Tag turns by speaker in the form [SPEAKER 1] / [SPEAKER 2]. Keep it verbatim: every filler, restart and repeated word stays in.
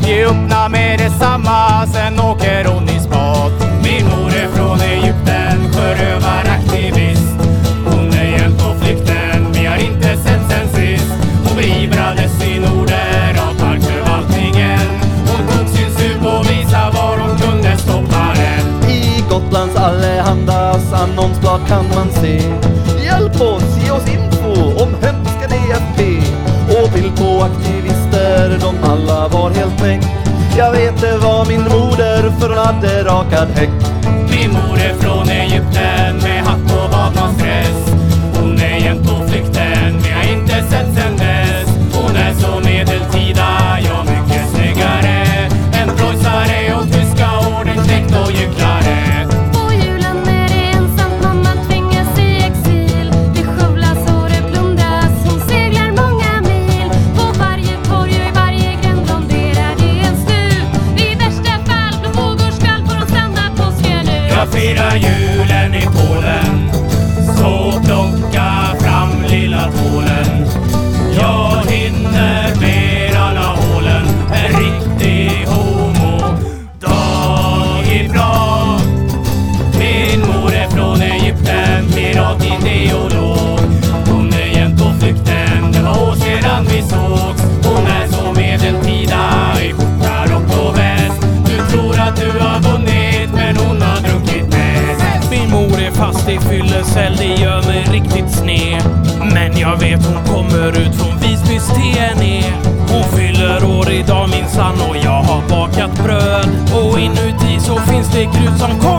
[SPEAKER 1] Vi öppnar med detsamma, sen åker hon i spat. Min mor är från Egypten, sjörövaraktivist. Hon är jämt på flykten, vi har inte sett sen sist. Hon beivrades i norder av parkförvaltningen. Hon tog sin sup och visade var hon kunde stoppa den.
[SPEAKER 2] I Gotlands Allehandas annonsblad kan man se: hjälp oss, ge oss info om hemska D F P. Och bild på aktivister, de alla var helt väck. Jag vet det var min moder, för hon hade rakad häck.
[SPEAKER 1] Min mor är från Egypten med hatt och badmansdress. Hon är jämt på flykten, vi har inte sett sen dess. Hon är så medeltida, ja mycket snyggare än preussare och tyska ordensknekt och gycklare.
[SPEAKER 3] På julen är det ensamt, mamman tvingas i exil. Det skövlas och det plundras, hon seglar många mil. På varje torg och i varje gränd blonderar det en stup. I värsta fall på vågor skall får hon stanna påsken ut.
[SPEAKER 1] Jag firar julen i Polen, så plocka fram lilla tvålen. Jag hinner med alla hålen, en riktig homo dag i bra. Min mor är från Egypten, piratideolog. Hon är jämt på flykten, det var år sedan vi sågs. Hon är så medeltida i skjorta, rock och väst. Du tror att du har vunnit, men hon har druckit mest.
[SPEAKER 4] Min mor är fast i fyllecell, det gör mig riktigt sned. Men jag vet hon kommer ut från Visbys T N E. Hon fyller år idag minsann och jag har bakat bröd. Och inuti så finns det grus som kommer